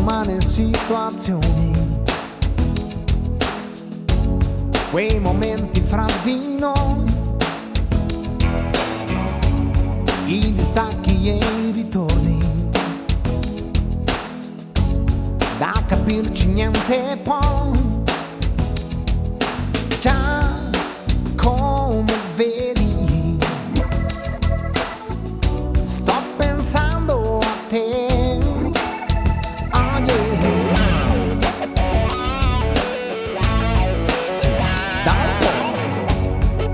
umane situazioni, quei momenti fra di noi, i distacchi e i ritorni, da capirci niente poi. Già come vedi, sto pensando a te. Oh yeah. Sì, dai poi.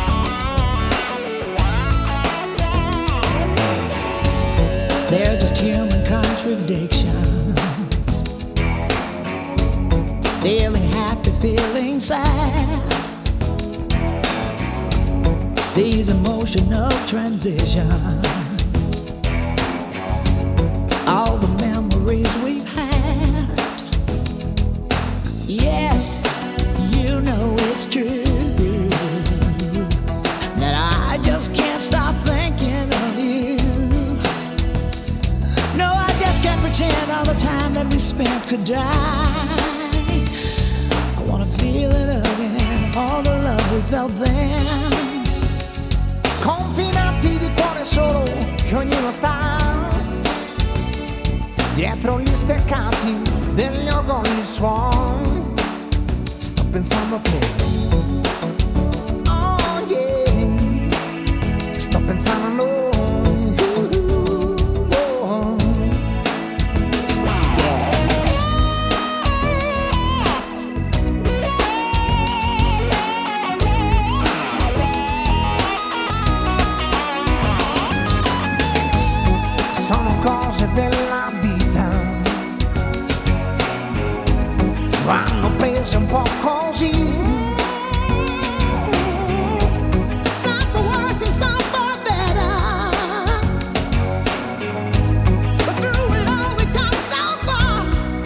There's just human contradictions, feeling happy, feeling sad. These emotional transitions, all the memories we've had. Yes, you know it's true that I just can't stop thinking of you. No, I just can't pretend all the time that we spent could die. I wanna feel it again, all the love we felt then. Confinati di cuore solo, che ognuno sta dietro gli steccati degli orgogli suoi. Sto pensando a te. Oh yeah. Sto pensando a noi. Cose della vita vanno prese un po' così. Some for worse and some for better, but through it all we come so far.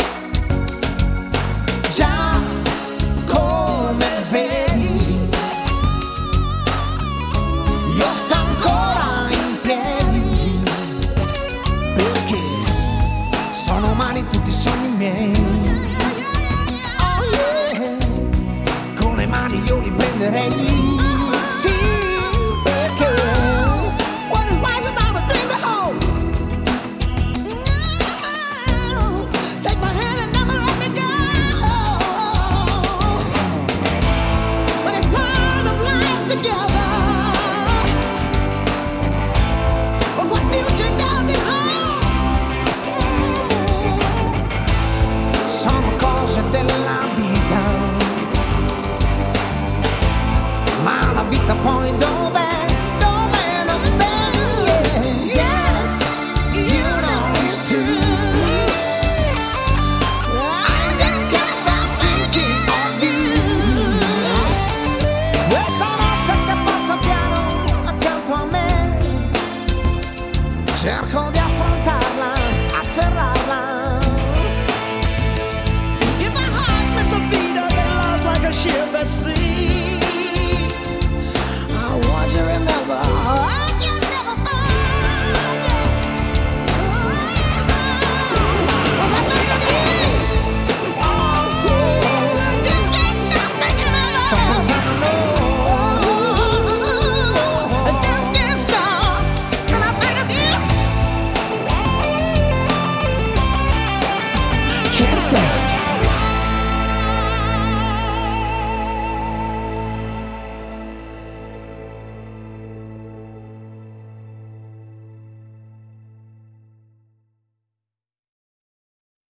Già come vedi, io sto ancora in piedi, perché sono umani tutti i sogni miei. Oh yeah, con le mani io li prenderei. Sì, perché what is life without a dream to hold? No, take my hand and never let me go. But it's part of life together. But what future does it hold? Sono cose della vita, ma la vita poi dov'è? Dov'è? Dov'è? Yes, you know it's true. I just can't stop thinking of you. Questa notte che passa piano accanto a me, cerco di affrontarla